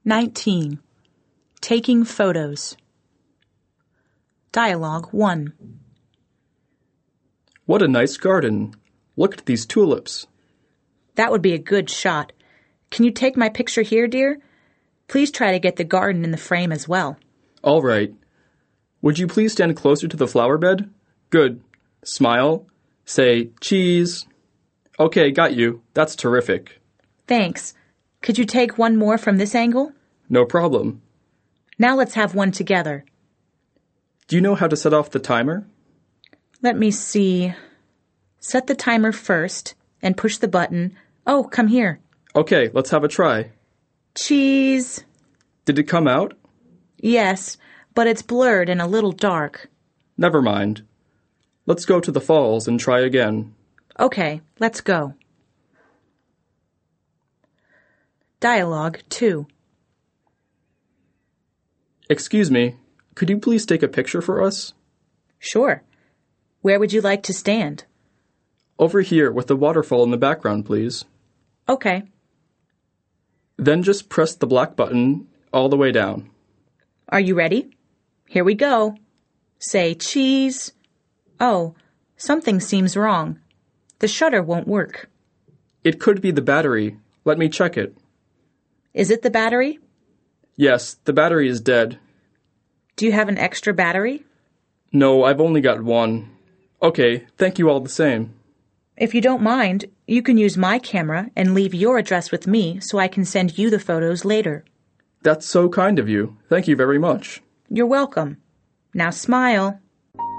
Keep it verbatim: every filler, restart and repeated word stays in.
nineteen. Taking photos. Dialogue one. What a nice garden. Look at these tulips. That would be a good shot. Can you take my picture here, dear? Please try to get the garden in the frame as well. All right. Would you please stand closer to the flower bed? Good. Smile. Say, cheese. Okay, got you. That's terrific. Thanks. Could you take one more from this angle? No problem. Now let's have one together. Do you know how to set off the timer? Let me see. Set the timer first and push the button. Oh, come here. Okay, let's have a try. Cheese. Did it come out? Yes, but it's blurred and a little dark. Never mind. Let's go to the falls and try again. Okay, let's go. Dialogue two. Excuse me, could you please take a picture for us? Sure. Where would you like to stand? Over here with the waterfall in the background, please. Okay. Then just press the black button all the way down. Are you ready? Here we go. Say cheese. Oh, something seems wrong. The shutter won't work. It could be the battery. Let me check it. Is it the battery? Yes, the battery is dead. Do you have an extra battery? No, I've only got one. Okay, thank you all the same. If you don't mind, you can use my camera and leave your address with me so I can send you the photos later. That's so kind of you. Thank you very much. You're welcome. Now smile.